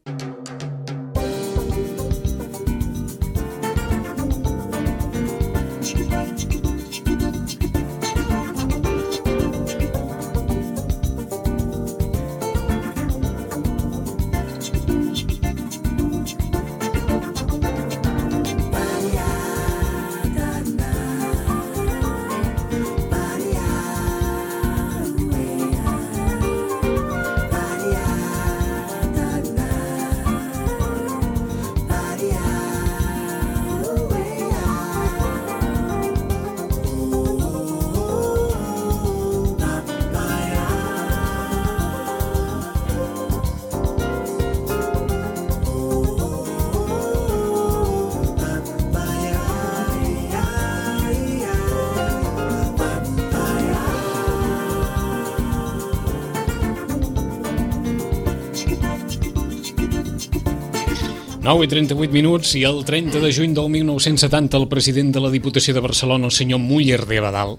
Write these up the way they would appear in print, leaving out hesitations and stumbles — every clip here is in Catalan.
9:38 i el 30 de juny del 1970 el president de la Diputació de Barcelona, el senyor Muller de Abadal,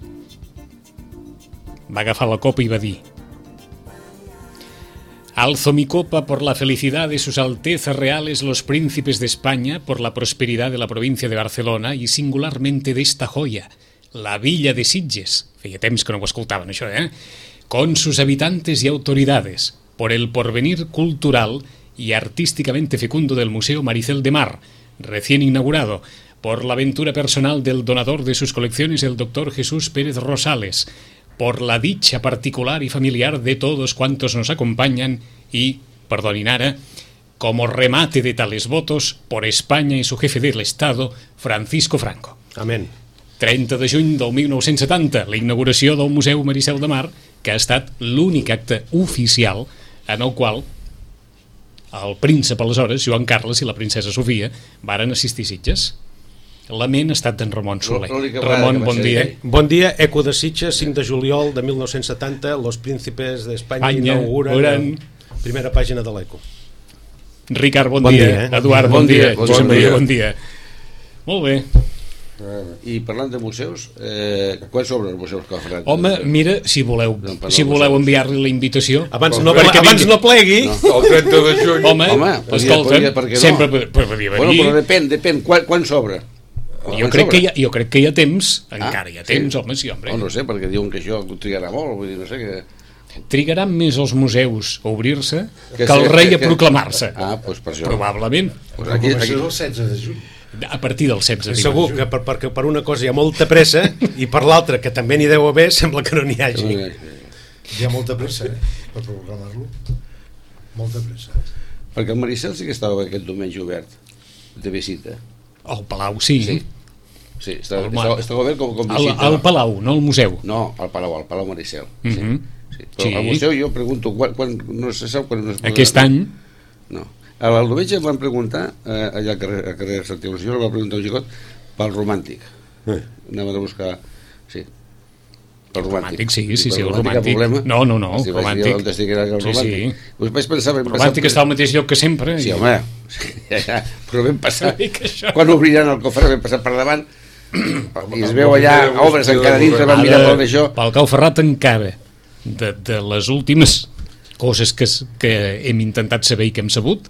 va agafar la copa y va dir: alzo mi copa por la felicidad de sus altezas reales los príncipes de España, por la prosperidad de la provincia de Barcelona y singularmente de esta joya, la villa de Sitges. Feia temps que no ho escoltaven, això, con sus habitantes y autoridades, por el porvenir cultural y artísticamente fecundo del Museo Maricel de Mar, recién inaugurado, por la aventura personal del donador de sus colecciones, el doctor Jesús Pérez Rosales, por la dicha particular y familiar de todos cuantos nos acompañan y, perdonin ara, como remate de tales votos, por España y su jefe del Estado, Francisco Franco. Amén. 30 de juny del 1970, la inauguració del Museu Maricel de Mar, que ha estat l'únic acte oficial en el qual el príncep aleshores, Joan Carles, i la princesa Sofia varen assistir a Sitges. Lament ha estat d'en Ramon Soler. Ramon, bon dia. Bon dia, Eco de Sitges, 5 de juliol de 1970, Los Príncipes d'Espanya inauguren primera pàgina de l'Eco. Ricard, bon dia. Eduard, bon dia. Josep Maria, bon dia. Molt bé. I parlant de museus, quan s'obren els museus que faran? Home, mira, si voleu enviar-li la invitació abans no plegui. El 30 de juny. Home, escolta, sempre podria venir. Bueno, però depèn, quan s'obre? Jo crec que hi ha temps, encara hi ha temps, home, sí, home. No sé, perquè diuen que això trigarà molt, vull dir, no sé què. Trigaran més els museus a obrir-se que el rei a proclamar-se. Doncs per això. Probablement. Aquí és el 16 de juny. A partir del 16 de juny. Segur que perquè per una cosa hi ha molta pressa i per l'altra, que també n'hi deu haver, sembla que no n'hi hagi. Hi ha molta pressa, per proclamar-lo. Molta pressa. Perquè el Maricel sí que estava aquest diumenge obert de visita. El Palau, sí. Sí, estava obert com visita. Al Palau, no al museu. No, al Palau Maricel. Però al museu jo pregunto, no se sap quan no es podrà... Aquest any? No. El diumenge em van preguntar, allà al carrer Sant Il·lusió, em van preguntar un xicot pel romàntic. Anàvem a buscar... Sí. El romàntic, sí, el romàntic. No, romàntic. On estiguera el romàntic. Vaig pensar... Romàntic està al mateix lloc que sempre. Sí, home. Però vam passar... Quan obriran el cofre vam passar per davant i es veu allà obres encara dintre, vam mirar tot això. Pel Cau Ferrat encara, de les últimes coses que hem intentat saber i que hem sabut,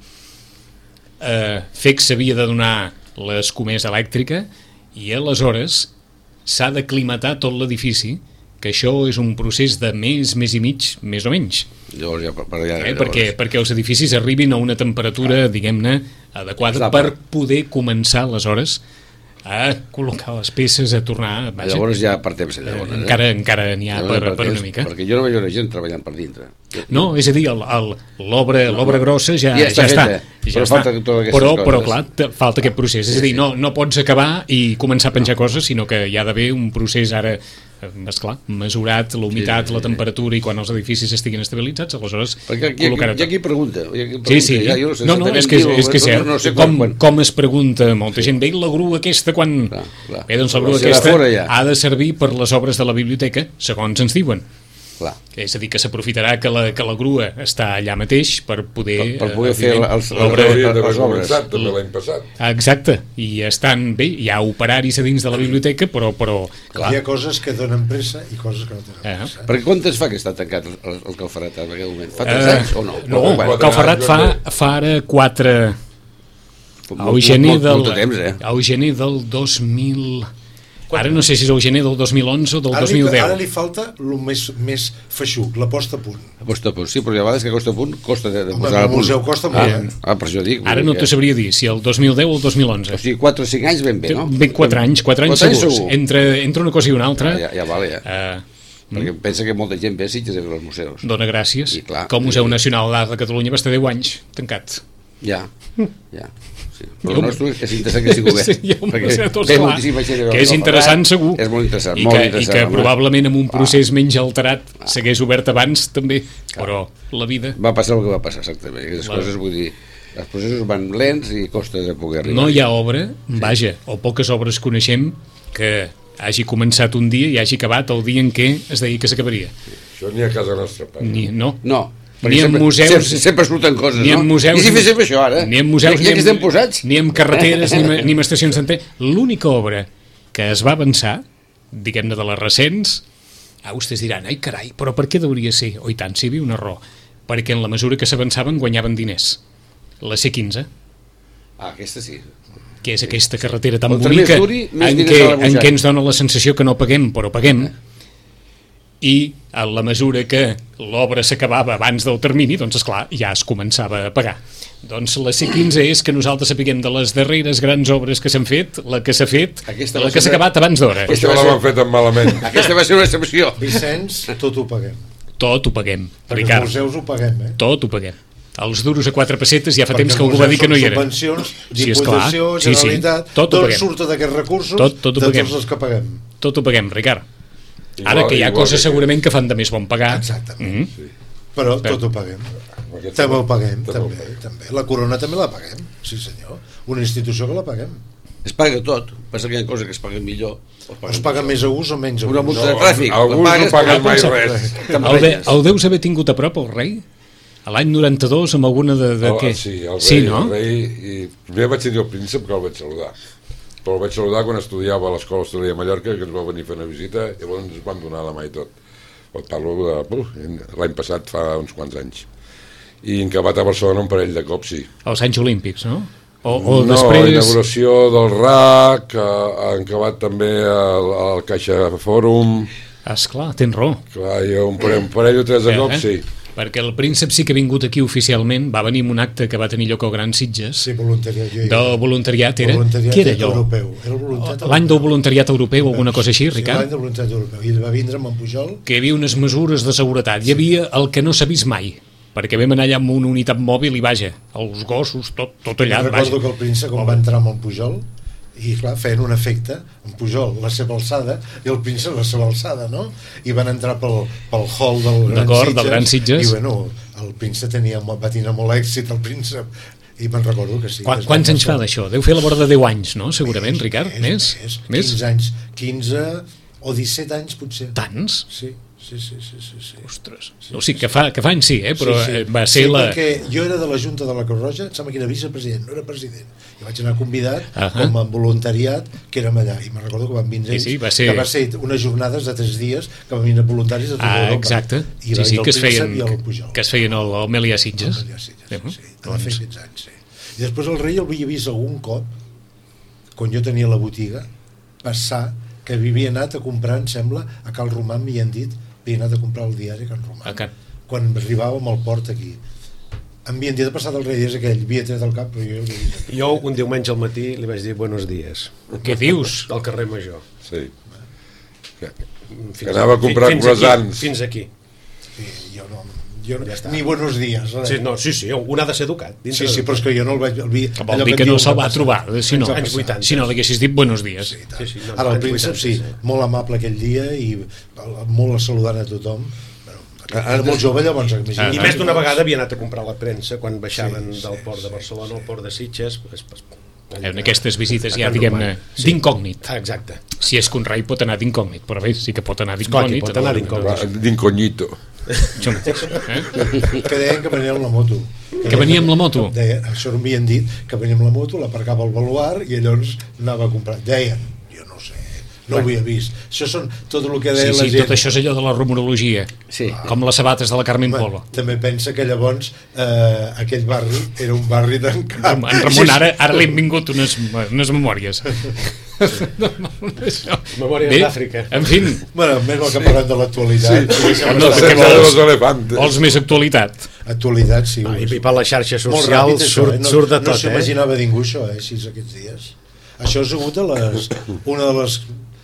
FEC s'havia de donar l'escomesa elèctrica i aleshores s'ha d'aclimatar tot l'edifici, que això és un procés de mes i mig, més o menys. Perquè els edificis arribin a una temperatura, diguem-ne, adequada per poder començar aleshores a col·locar les peces, a tornar... Llavors ja per temps encara n'hi ha per una mica. Perquè jo no veig una gent treballant per dintre. No, és a dir, l'obra grossa ja està. Però clar, falta aquest procés. És a dir, no pots acabar i començar a penjar coses, sinó que hi ha d'haver un procés ara, esclar, mesurat, la humitat, la temperatura, i quan els edificis estiguin estabilitzats, aleshores col·locar-ho tot. Hi ha qui pregunta. Sí. No, és que és cert. Com es pregunta molta gent, ve la grua aquesta quan... Bé, doncs la grua aquesta ha de servir per les obres de la biblioteca, segons ens diuen. Clar. És a dir, que s'aprofitarà que la grua està allà mateix per poder... Per poder fer les obres. També l'any passat. Exacte, i estan bé, hi ha operaris a dins de la biblioteca, però clar. Hi ha coses que donen pressa i coses que no tenen pressa. Perquè quant temps fa que està tancat el Calfaret en aquest moment? Fa 3 anys o no? No, el Calfaret fa ara 4... Al gener del 2000... Ara no sé si és el gener del 2011 o del 2010. Ara li falta el més feixuc, la posta a punt. La posta a punt, sí, però hi ha vegades que costa a punt, costa de posar a punt. El museu costa molt. Per això dic. Ara no t'ho sabria dir, si el 2010 o el 2011. O sigui, 4 o 5 anys ben bé, no? Ben 4 anys segurs. Entre una cosa i una altra... Ja vale, ja. Perquè pensa que molta gent ve a Sitges a veure els museus. Dóna gràcies. Que el Museu Nacional d'Art de Catalunya va estar 10 anys tancat. Ja. Sí. Però el nostre és interessant que sigui obert. Que és interessant segur. És molt interessant. I que probablement amb un procés menys alterat s'hagués obert abans també, però la vida... Va passar el que va passar, exactament. Aquestes coses, vull dir, els processos van lents i costa de poder arribar. No hi ha obra, vaja, o poques obres coneixem que hagi començat un dia i hagi acabat el dia en què es deia que s'acabaria. Això n'hi ha a casa nostra, pare. No. Ni en museus... Sempre surten coses, ni en museus, no? I si féssim això ara? Ni en museus, ja que estem posats. Ni en carreteres, ni en estacions d'antena. L'única obra que es va avançar, diguem-ne de les recents, vostès diran, ai carai, però per què hauria ser? I tant, si hi havia un error. Perquè en la mesura que s'avançaven guanyaven diners. La C15. Aquesta sí. Que és aquesta carretera tan bonica en què ens dona la sensació que no paguem, però paguem. I a la mesura que l'obra s'acabava abans del termini, doncs esclar, ja es començava a pagar. Doncs la C15 és que nosaltres sapiguem de les darreres grans obres que s'han fet, la que s'ha fet, la que s'ha acabat abans d'hora. Aquesta la van fet malament. Aquesta va ser una excepció. Vicenç, tot ho paguem. Tot ho paguem, Ricard. Els museus ho paguem, Tot ho paguem. Els duros a 4 pessetes ja fa temps que algú va dir que no hi era. Subvencions, Diputació, Generalitat, tot surt d'aquests recursos de tots els que paguem. Tot ho paguem, Ricard. Ara que hi ha coses segurament que fan de més bon pagar. Exactament. Però tot ho paguem. També ho paguem, també. La corona també la paguem, sí senyor. Una institució que la paguem. Es paga tot, passa que hi ha coses que es paguen millor. Es paga més a ús o menys a ús. Una multa de tràfic. Alguns no paguen mai res. El deus haver tingut a prop el rei? A l'any 92 amb alguna de què? Sí, el rei, i primer vaig tenir el príncep que el vaig saludar. Però el vaig saludar quan estudiava a l'Escola Hostaleria de Mallorca, que ens va venir a fer una visita, i llavors ens van donar la mà i tot. Et parlo de l'any passat, fa uns quants anys. I en acabat a Barcelona un parell de cops, sí. Els Anys Olímpics, no? No, després... la inauguració del RAC, han acabat també al Caixa Fòrum... Esclar, tens raó. Clar, i un parell o tres de cops, sí. Perquè el príncep sí que ha vingut aquí oficialment, va venir en un acte que va tenir lloc al Gran Sitges. Sí, voluntariat. Del voluntariat era? Què era allò? L'any del voluntariat europeu, alguna cosa així, Ricard? Sí, l'any del voluntariat europeu. I va vindre amb en Pujol. Que hi havia unes mesures de seguretat. Hi havia el que no s'ha vist mai, perquè vam anar allà amb una unitat mòbil i vaja, els gossos, tot allà. Recordo que el príncep, quan va entrar amb en Pujol, i clar, feien un efecte, en Pujol la seva alçada i el príncep la seva alçada, no? I van entrar pel hall del Gran Sitges i bueno, el príncep va tenir molt èxit, el príncep, i me'n recordo que sí. Quants anys fa d'això? Deu fer la vora de 10 anys, no? Segurament, Ricard? Més? 15 anys, 15 o 17 anys potser. Tants? Sí. Ostres. O sigui, que fa anys sí, però va ser la... Sí, perquè jo era de la Junta de la Creu Roja, em sembla que era vicepresident, no era president. I vaig anar convidat com a voluntariat, que érem allà. I me'n recordo que van vindre ells, que va ser unes jornades de 3 dies que van vindre voluntaris de tota Europa. Exacte. I que es feien al Melià Sitges. Sí, va fer 16 anys, sí. I després el rei el havia vist algun cop, quan jo tenia la botiga, passar, que havia anat a comprar, em sembla, a Cal Romà, m'hi han dit, havia anat a comprar el diari a Can Romà. Quan arribàvem al port aquí. Em havien dit de passar del rei, és aquell, havia tret el cap, però jo un diumenge al matí li vaig dir buenos días. Què dius? Del carrer Major. Sí. Que anava a comprar croissants. Fins aquí. Sí, jo no... Ni buenos días. Sí, un ha de ser educat. Sí, però és que jo no el vaig... Vol dir que no se'l va trobar, si no li haguessis dit buenos días. Ara el príncep, sí, molt amable aquell dia i molt saludant a tothom. Era molt jove llavors. I més d'una vegada havia anat a comprar la premsa quan baixaven del port de Barcelona al port de Sitges. En aquestes visites ja, diguem-ne, d'incògnit. Exacte. Si és que un rei pot anar d'incògnit, però bé, sí que pot anar d'incògnit. Pot anar d'incògnit. D'incognito. Això mateix. Que deien que venia amb la moto. Que venia amb la moto? Això m'havien dit, que venia amb la moto, l'aparcava al baluar i llavors anava a comprar. Deien, jo no sé, no ho havia vist. Això són tot el que deia la gent. Sí, tot això és allò de la rumorologia, com les sabates de la Carmen Polo. També pensa que llavors aquell barri era un barri tancat. En Ramon, ara li han vingut unes memòries. Memòries d'Àfrica. En fi. Bueno, més el que parlem de l'actualitat. Vols més actualitat? Actualitat, sí. I per les xarxes socials surt de tot. No s'imaginava ningú això, així aquests dies. Això ha sigut una de les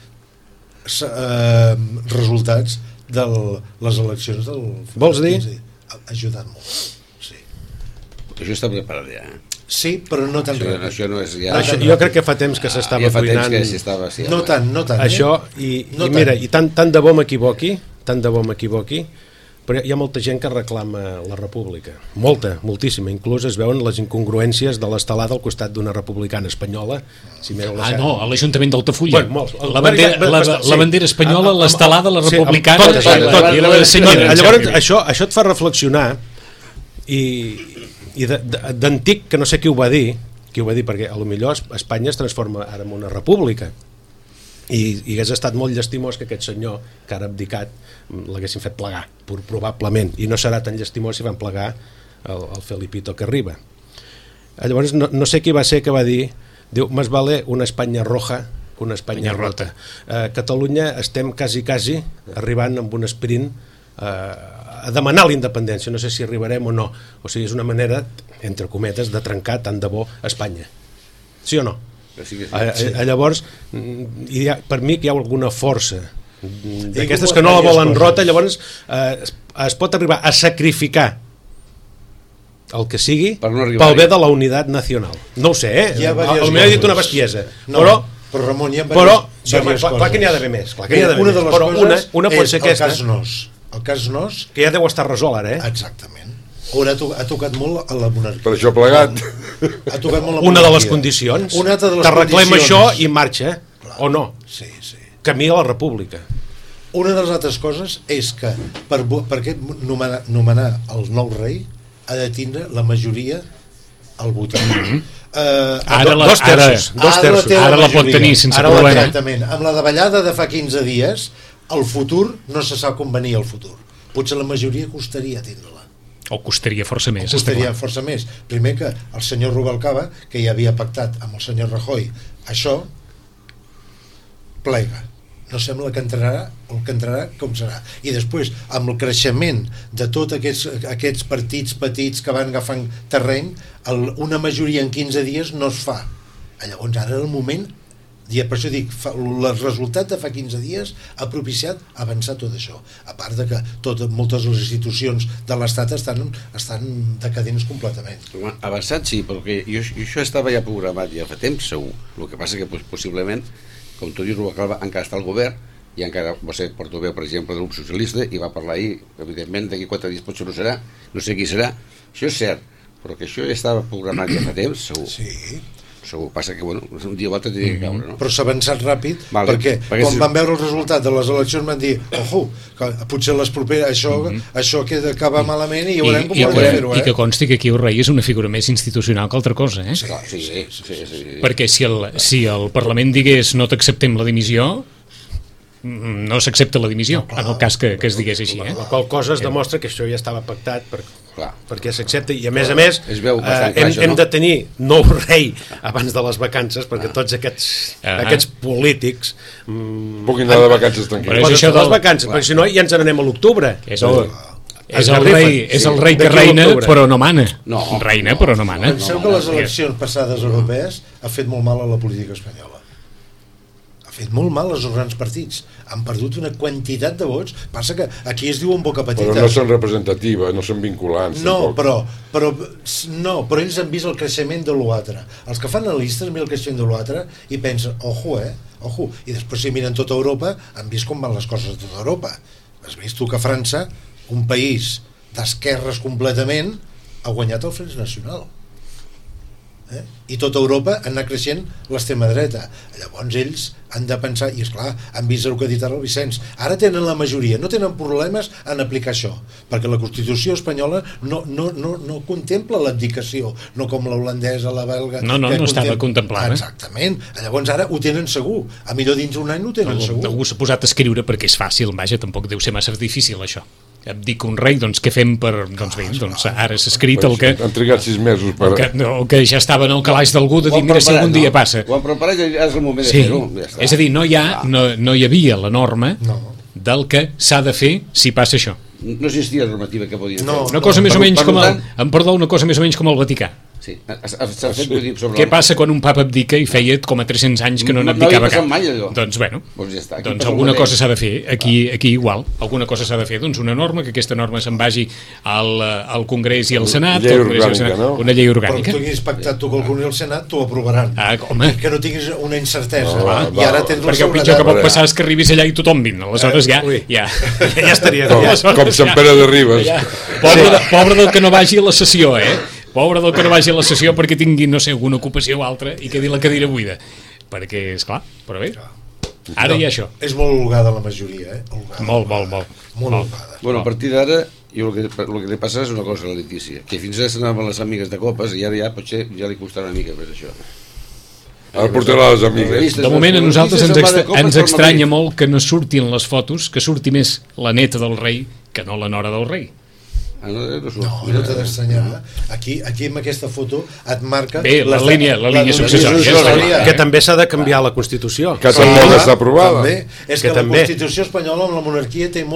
resultats de les eleccions del... Vols dir? Ha ajudat molt, sí. Això està preparat ja. Sí, però no tan ràpid. Això no és ja... Jo crec que fa temps que s'estava cuinant. No tant. Això, i mira, i tant de bo m'equivoqui, però hi ha molta gent que reclama la república. Moltíssima. Inclús es veuen les incongruències de l'estelada al costat d'una republicana espanyola. No, a l'Ajuntament d'Altafulla. La bandera espanyola, l'estelada, la republicana i la senyora. Llavors, això et fa reflexionar, i d'antic, que no sé qui ho va dir, perquè a lo millor Espanya es transforma ara en una república, i hagués estat molt llastimós que aquest senyor que ara ha abdicat l'haguessin fet plegar, probablement, i no serà tan llastimós si van plegar el Felipito que arriba. Llavors no sé qui va ser que va dir, diu, més vale una Espanya roja que una Espanya rota. A Catalunya estem quasi arribant amb un sprint a demanar la independència, no sé si arribarem o no, o sigui, és una manera, entre cometes, de trencar tant de bo Espanya, sí o no? Sí. Llavors, per mi que hi ha alguna força d'aquestes que no la volen rota, llavors es pot arribar a sacrificar el que sigui pel bé de la unitat nacional. No ho sé, potser he dit una bestiesa, però Ramon, hi ha clar que n'hi ha d'haver més, però una pot ser aquesta. El cas Nos, que ja deu estar resolt ara, Exactament. Ha tocat molt a la monarquia. Per això plegat. Ha tocat molt a la monarquia. Una de les condicions. T'arreglem això i marxa, o no? Sí. Camí a la república. Una de les altres coses és que perquè nomenar el nou rei ha de tindre la majoria al votant. Dos terços. Ara la pot tenir sense problema. Exactament. Amb la davallada de fa 15 dies, el futur no se sap com venir el futur. Potser la majoria costaria tindre-la. O costaria força més. Primer que el senyor Rubalcaba, que ja havia pactat amb el senyor Rajoy, això plega. No sembla que entrarà com serà. I després, amb el creixement de tots aquests partits petits que van agafant terreny, una majoria en 15 dies no es fa. Llavors ara el moment, i per això dic, el resultat de fa 15 dies ha propiciat avançar tot això, a part de que moltes de les institucions de l'Estat estan decadents completament. Avançat sí, perquè això estava ja programat ja fa temps, segur. El que passa que possiblement, com tu dius, Rubalcaba encara està al govern i encara va ser portaveu, per exemple, del grup socialista, i va parlar ahir, evidentment d'aquí 4 dies potser no serà, no sé qui serà, això és cert, però que això ja estava programat ja fa temps, segur. Sí. Segur, passa que un dia o altre tenia que caure, no? Però s'ha avançat ràpid, perquè quan van veure el resultat de les eleccions van dir, potser les properes això queda acabar malament i ja veurem com podem fer-ho. I que consti que aquí el rei és una figura més institucional que altra cosa, Sí. Perquè si el Parlament digués no t'acceptem la dimissió, no s'accepta la dimissió, en el cas que es digués així. La qual cosa es demostra que això ja estava pactat perquè s'accepta, i a més hem de tenir nou rei abans de les vacances, perquè tots aquests polítics puguin anar de vacances tranquils. Perquè si no ja ens n'anem a l'octubre. És el rei que reina però no mana. Reina però no mana. Penseu que les eleccions passades europees ha fet molt mal a la política espanyola. Fet molt mal als grans partits, han perdut una quantitat de vots. Passa que aquí es diu en boca petita, però no són representatives, no són vinculants però ells han vist el creixement de l'altre. Els que fan analistes miren el creixement de l'altre i pensen, ojo, i després si miren tota Europa han vist com van les coses de tota Europa. Has vist tu que França, un país d'esquerres completament, ha guanyat el Front Nacional. I tota Europa ha anat creixent l'extrema dreta. Llavors ells han de pensar, i esclar, han vist el que ha dit ara el Vicenç, ara tenen la majoria, no tenen problemes en aplicar això, perquè la Constitució espanyola no contempla l'abdicació, no com la holandesa, la belga... No estava contemplada. Exactament, llavors ara ho tenen segur, a millor dins un any ho tenen segur. Algú s'ha posat a escriure perquè és fàcil, vaja, tampoc deu ser massa difícil això. Abdica un rei, doncs què fem per... Doncs bé, doncs ara s'ha escrit el que... Han trigat 6 mesos per... El que ja estava en el calaix d'algú de dir, mira, si algun dia passa. Ho han preparat i és el moment de fer-ho. Ja està. És a dir, no hi havia la norma del que s'ha de fer si passa això. No existia la normativa que podia fer. Una cosa més o menys com una cosa més o menys com el Vaticà. Sí, s'ha fet sobre... Què passa quan un papa abdica i feia com a 300 anys que no n'abdicava cap? Mai, allò. Doncs bueno, ja està, doncs alguna cosa s'ha de fer, aquí igual, alguna cosa s'ha de fer, doncs una norma, que aquesta norma se'n vagi al Congrés i al Senat, una llei orgànica. Però tu tinguis pactat tu qualcun i el Senat, t'ho aprovaran. Home. Que no tinguis una incertesa. I ara tens perquè el pitjor que pot passar és que arribis allà i tothom vint, aleshores ja estaria... Com Sant Pere de Ribes. Pobre del que no vagi a la sessió, Pobre del que no vagi a la sessió perquè tingui, no sé, alguna ocupació o altra i quedi la cadira buida. Perquè, esclar, però bé, ara hi ha això. És molt holgada la majoria, Molt. Molt holgada. Bueno, a partir d'ara, el que li passa és una cosa a la Letícia, que fins ara s'anaven les amigues de copes i ara ja potser ja li costarà una mica més això. Ara portarà les amigues. De moment a nosaltres ens estranya molt que no surtin les fotos, que surti més la neta del rei que no la nora del rei. No t'ha d'estranyar. Aquí amb aquesta foto et marca la línia successòria, que també s'ha de canviar la Constitució, que també està aprovada. És que la Constitució espanyola amb la monarquia té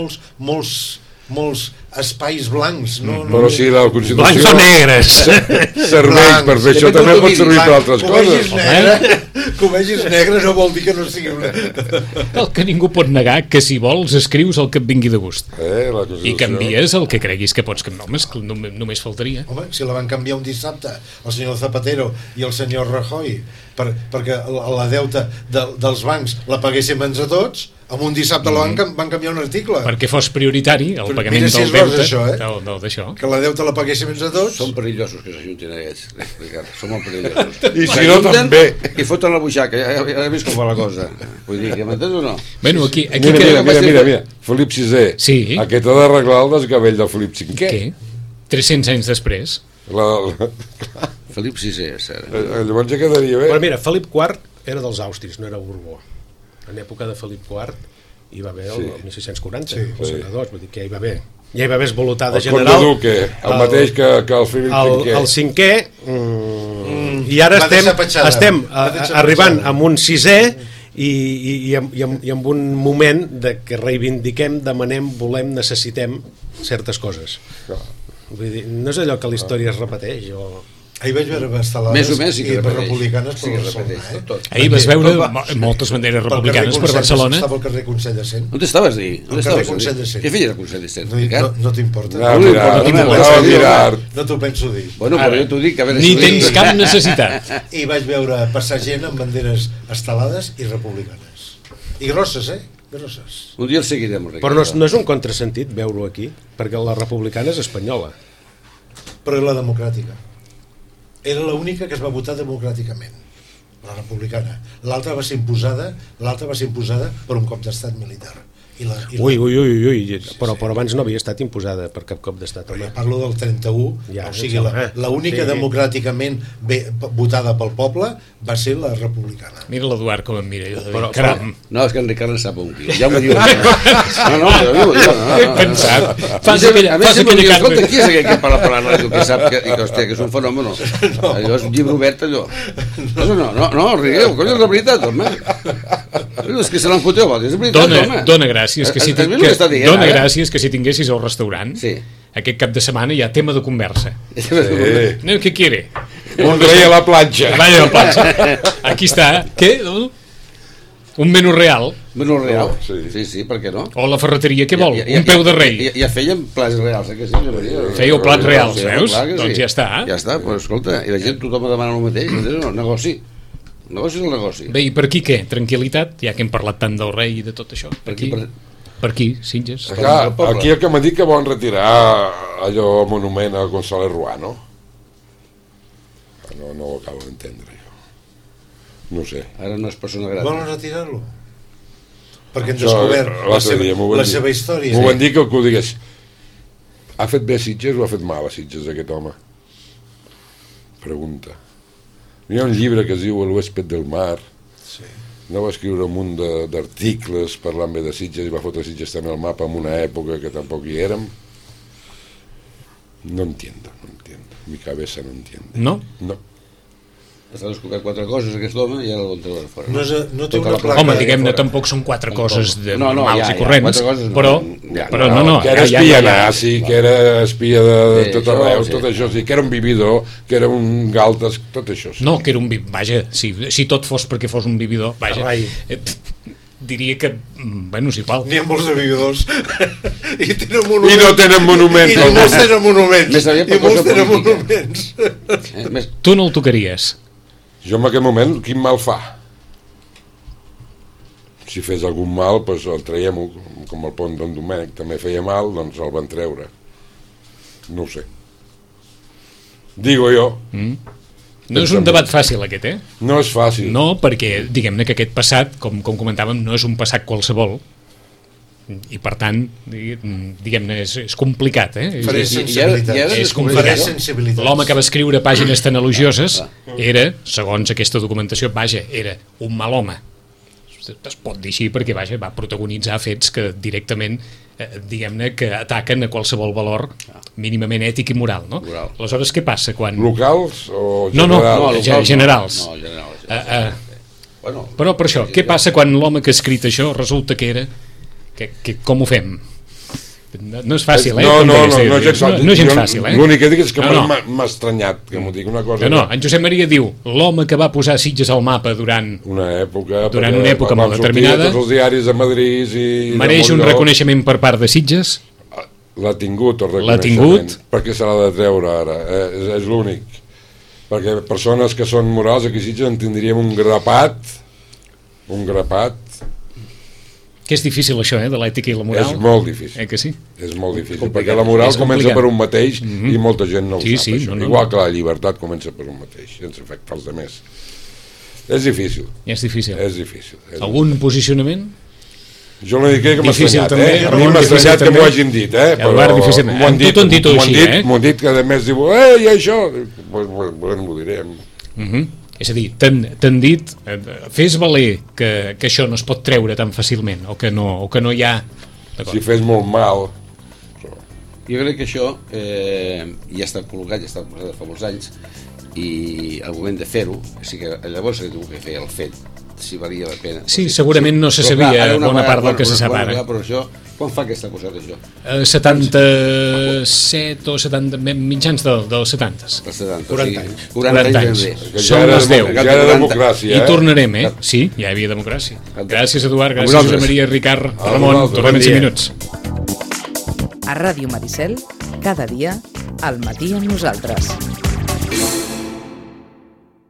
molts espais blancs, però si la Constitució blancs o negres serveix per fer això, també pot servir per altres coses. Que ho vegis negre no vol dir que no sigui el que ningú pot negar, que si vols escrius el que et vingui de gust i canvies el que creguis que pots canviar. Només faltaria. Home, si la van canviar un dissabte el senyor Zapatero i el senyor Rajoy perquè la deuta dels bancs la paguéssim entre tots, amb un dissabte van canviar un article perquè fos prioritari el pagament del deute d'això. Que la deuta la paguéssim entre tots. Són perillosos que s'ajuntin aquests, són molt perillosos. I si no també i foten la buixaca, ja has vist com va la cosa. Vull dir, que m'entens o no? Bueno, aquí mira, Felip VI aquest ha d'arreglar el desgavell del Felip V. Què? 300 anys després Felip VI, llavors ja quedaria bé. Però mira, Felip IV era dels Àustris, no era Borbó. En època de Felip IV hi va haver el 1640, els senadors, vull dir que ja hi va haver. Ja hi va haver esvolutada general. El Conde Duque, el mateix que el Felip V. El cinquè, i ara estem arribant amb un sisè i amb un moment de que reivindiquem, demanem, volem, necessitem certes coses. Vull dir, no és allò que la història es repeteix Ahir vaig veure estelades i republicanes per Barcelona. Ahir vas veure moltes banderes republicanes per Barcelona. Estava al carrer Consell de Cent. On estaves ahir? Al carrer Consell de Cent. Què feies al Consell de Cent? No t'importa? No t'ho penso dir. Bueno, però jo t'ho dic. Ni tens cap necessitat. I vaig veure passar gent amb banderes estelades i republicanes. I grosses, grosses. Un dia el seguirem. Però no és un contrasentit veure-ho aquí, perquè la republicana és espanyola. Però la democràtica. Era l'única que es va votar democràticament, la republicana. L'altra va ser imposada per un cop d'estat militar. Ui, però abans no havia estat imposada per cap cop d'estat. Però ja parlo del 31, o sigui, l'única democràticament votada pel poble va ser la republicana. Mira l'Eduard com em mira. No, és que en Ricard en sap un quilo. Ja m'ho diu. No, he pensat. Fas aquella carta. Qui és aquell que parla per la ràdio que sap que és un fenomen? Allò és un llibre obert, allò. No, rigueu, colla, és la veritat, home. És que se l'enfoteu, és la veritat, home. Dóna gràcies que si tinguessis el restaurant aquest cap de setmana hi ha tema de conversa. Què quiere? Un rei a la platja. Aquí està. Què? Un menú real. Menú real? Sí, per què no? O la ferreteria, què vol? Un peu de rei. Ja fèiem plats reals, que sí? Fèieu plats reals, veus? Doncs ja està. Ja està, però escolta, i la gent tothom demana el mateix, negoci. Negoci és el negoci. Bé, i per aquí què? Tranquil·litat? Ja que hem parlat tant del rei i de tot això. Per aquí, Sitges. Aquí el que m'ha dit que volen retirar allò monument a González Ruano. no ho acabo d'entendre jo. No sé. Ara no és persona grata. Volen retirar-lo? Perquè han descobert la seva història. M'ho van dir que ho digués. Ha fet bé Sitges o ha fet mal a Sitges aquest home? Pregunta. Hi ha un llibre que es diu El huésped del mar. Sí. No va escriure un munt d'articles parlant bé de Sitges i va fotre Sitges també al mapa en una època que tampoc hi érem. No entiendo. Mi cabeza no entiende. No? No. S'ha descobert 4 coses aquest home i ara el treure fora. No té una placa. Home, diguem-ne, tampoc són 4 coses normals i corrents, coses, però no. Que era espia nazi, que era espia de tot arreu, tot això, sí, que era un vividor, que era un galtes, tot això. Sí. No, que era un vaja, si tot fos perquè fos un vividor, vaja, diria que, bueno, és igual. N'hi ha molts de vividors i tenen monuments. I no tenen monuments. I molts tenen monuments. I molts tenen monuments. Tu no el tocaries? Jo en aquest moment, quin mal fa? Si fes algun mal, doncs el traiem-ho, com el pont d'en Domènec també feia mal, doncs el van treure. No ho sé. Digo jo. No és un debat fàcil aquest, No és fàcil. No, perquè diguem-ne que aquest passat, com comentàvem, no és un passat qualsevol, i per tant, diguem-ne, és complicat, Faré sensibilitat. És complicat. L'home que va escriure pàgines tan elogioses era, segons aquesta documentació, vaja, era un mal home. Es pot dir així perquè, vaja, va protagonitzar fets que directament, diguem-ne, que ataquen a qualsevol valor mínimament ètic i moral, no? Aleshores, què passa quan... Locals o generals? No, generals. Bueno, però per això, què passa quan l'home que ha escrit això resulta que era... com ho fem? No és fàcil, No és gens fàcil, L'únic que dic és que m'ha estranyat que m'ho digui una cosa. No, en Josep Maria diu l'home que va posar Sitges al mapa durant una època molt determinada, tots els diaris de Madrid i mereix un reconeixement per part de Sitges. L'ha tingut el reconeixement. Per què se l'ha de treure ara? És l'únic. Perquè persones que són morals aquí a Sitges en tindríem un grapat que és difícil això, de l'ètica i la moral. És molt difícil. Que sí? És molt difícil, perquè la moral comença per un mateix i molta gent no ho sap, això. Igual que la llibertat comença per un mateix, sense afectar els altres. És difícil. És difícil. És difícil. Algun posicionament? Jo no dic que m'ha estranyat, A mi m'ha estranyat que m'ho hagin dit, però m'ho han dit que a més diu, i això, doncs m'ho direm. És a dir, t'han dit, fes valer que això no es pot treure tan fàcilment, o que no hi ha... Si fes molt mal... Jo crec que això ja està col·locat, ja està posat fa molts anys, i al moment de fer-ho, o sigui que llavors s'ha tingut que fer el fet, si valia la pena. Sí, segurament no se sabia bona part del que se sap ara. Però això, quan fa que està posat això? 77 o 70, mitjans dels 70. 40 anys. 40 anys. Són les 10. Ja era democràcia, I tornarem, Sí, ja hi havia democràcia. Gràcies, Eduard, gràcies, Josep Maria, Ricard, Ramon. Tornem en 5 minuts. A Ràdio Maricel, cada dia, al matí amb nosaltres.